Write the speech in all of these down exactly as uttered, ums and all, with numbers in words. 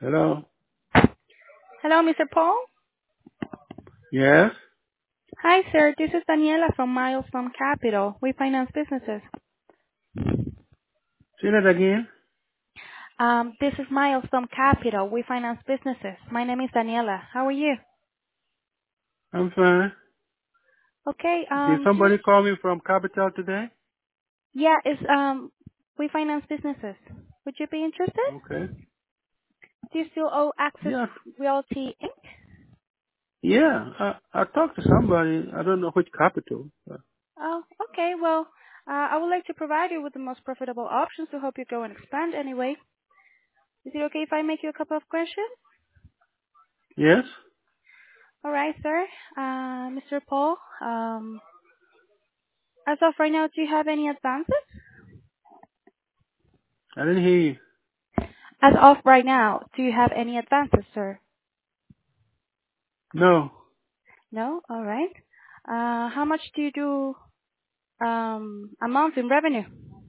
Hello? Hello, Mister Paul. Yes? Hi, sir. This is Daniela from Milestone Capital. We finance businesses. Say that again? Um, this is Milestone Capital. We finance businesses. My name is Daniela. How are you? I'm fine. Okay. Did Um, just somebody call me from Capital today? yeah, it's um, we finance businesses. Would you be interested? Okay. Do you still owe Access Yeah. Realty Incorporated? Yeah. I, I talked to somebody. I don't know which Capital. Uh, Oh, okay. Well, uh, I would like to provide you with the most profitable options to help you grow and expand. Anyway, is it okay if I make you a couple of questions? yes? All right, sir. Uh, Mister Paul. Um, As of right now, do you have any advances? I didn't hear you. As of right now, do you have any advances, sir? No. No? All right. Uh, how much do you do um, a month in revenue?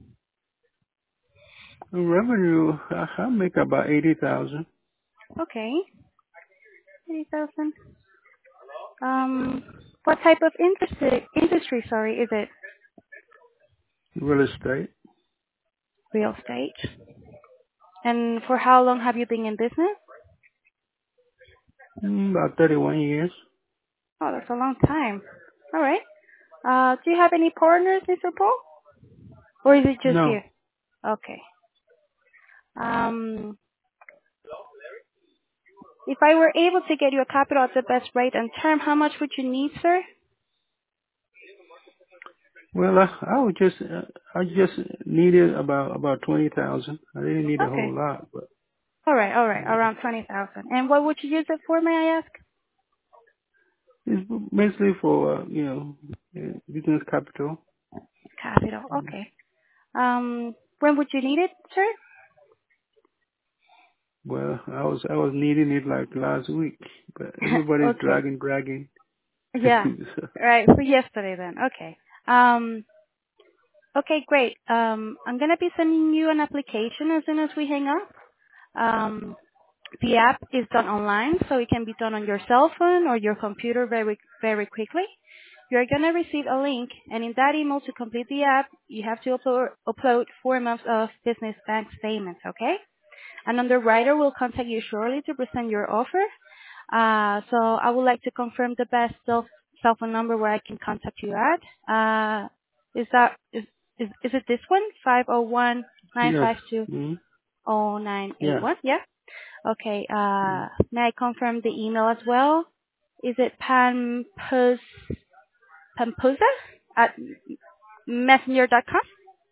The revenue, I, I make about eighty thousand. Okay. eighty thousand. Um, what type of industry, industry, sorry, is it? Real estate. Real estate. And for how long have you been in business? Mm, about thirty-one years. Oh, that's a long time. All right. Uh, do you have any partners, Mister Paul? Or is it just you? No. Okay. Um, If I were able to get you a capital at the best rate and term, how much would you need, sir? Well, I, I would just, uh, I just needed about, about twenty thousand. I didn't need a whole Okay. lot, but All right, all right, yeah. around twenty thousand. And what would you use it for, may I ask? It's basically for, uh, you know, uh, business capital. Capital, okay. Um, when would you need it, sir? Well, I was I was needing it like last week, but everybody's Okay. dragging, dragging. Yeah. So, All right, for yesterday then. Okay. Um, okay, great. Um, I'm gonna be sending you an application as soon as we hang up. Um, the app is done online, so it can be done on your cell phone or your computer very, very quickly. You're going to receive a link, and in that email to complete the app, you have to upload, upload four months of business bank statements, okay? An underwriter will contact you shortly to present your offer. Uh, so I would like to confirm the best cell, cell phone number where I can contact you at. Uh, is that, is, is, is it this one? five oh one, nine yes. five two, mm oh nine eight Yeah. one. Yeah? Okay. mm Uh, may I confirm the email as well? Is it pampus, pampusa at messenger dot com?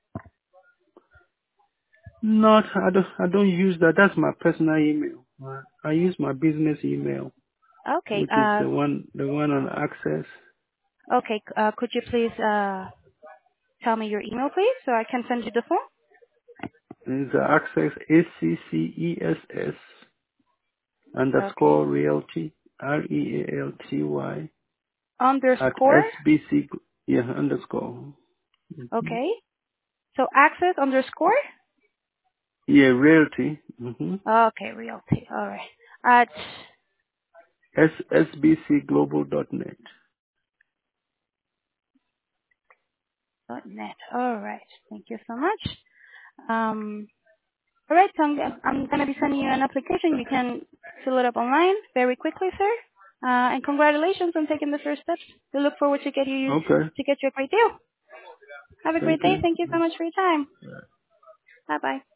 Not I don't I don't use that. That's my personal email. Uh, I use my business email, Okay. which is Uh, the one the one on Access. okay. Uh, could you please uh, tell me your email, please, so I can send you the form? It's uh, Access A C C E S S Okay. underscore realty R E A L T Y at Underscore. S B C yeah underscore. hmm Okay. So access underscore. Yeah, realty. hmm Okay. Realty. All right. At S sbcglobal dot net. dot net. All right. Thank you so much. Um, All right, so I'm, I'm going to be sending you an application. You can fill it up online very quickly, sir. Uh, and congratulations on taking the first steps. We look forward to get you Okay. to get you a great deal. Have a Thank great day. you. Thank you so much for your time. Yeah. Bye bye.